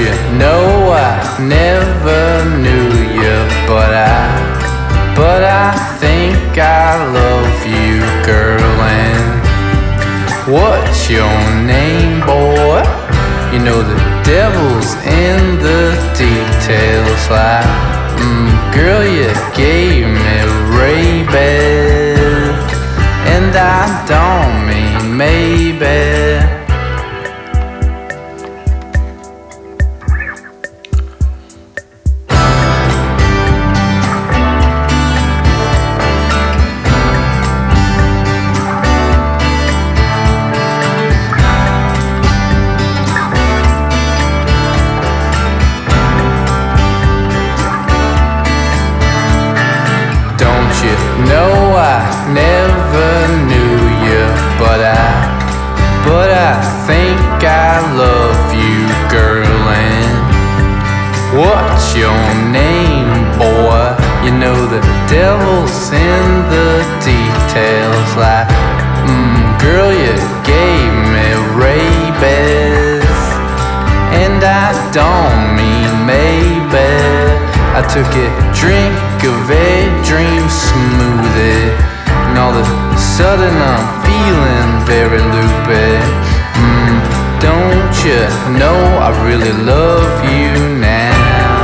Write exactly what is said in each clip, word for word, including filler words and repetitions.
you know I never knew you, but I, but I think I love you, girl. And what's your name, boy? You know the devil's in the details. Like, mm, girl, you gave me rabies, and I don't mean maybe. No, I never knew you, but I, but I think I love you, girl. And what's your name, boy? You know the devil's in the details. Like, mm, girl, you gave me rabies, and I don't mean maybe. I took a drink of a dream smoothie, and all of a sudden I'm feeling very loopy. Mm, don't you know I really love you now?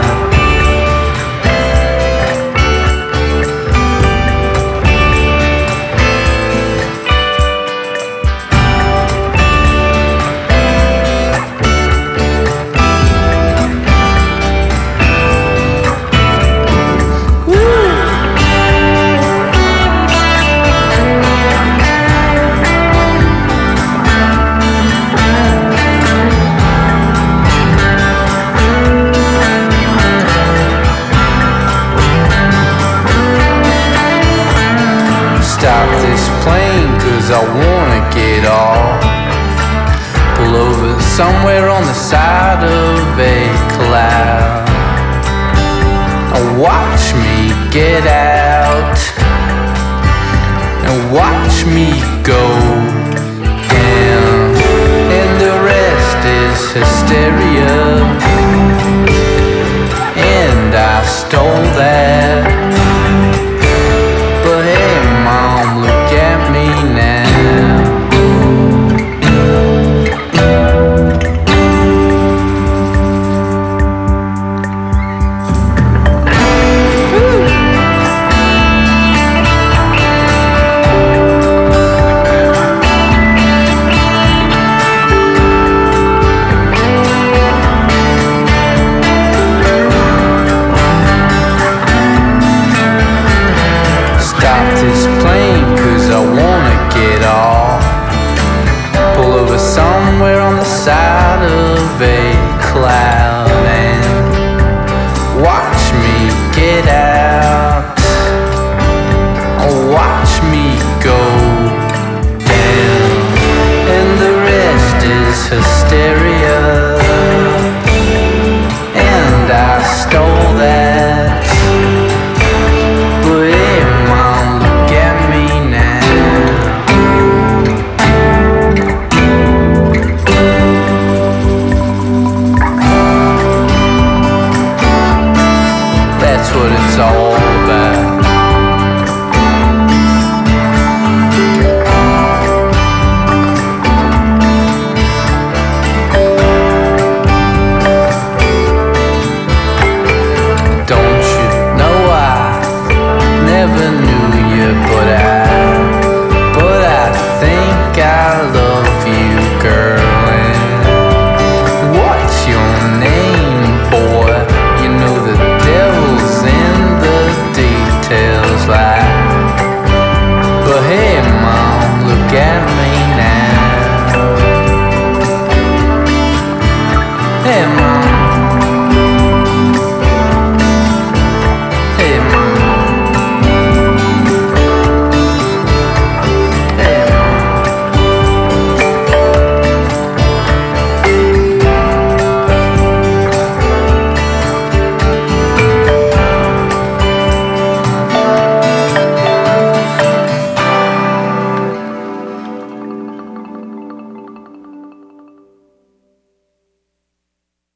Stop this plane, cause I wanna get off. Pull over somewhere on the side of a cloud, and watch me get out, and watch me go down, and the rest is hysteria. And I stole that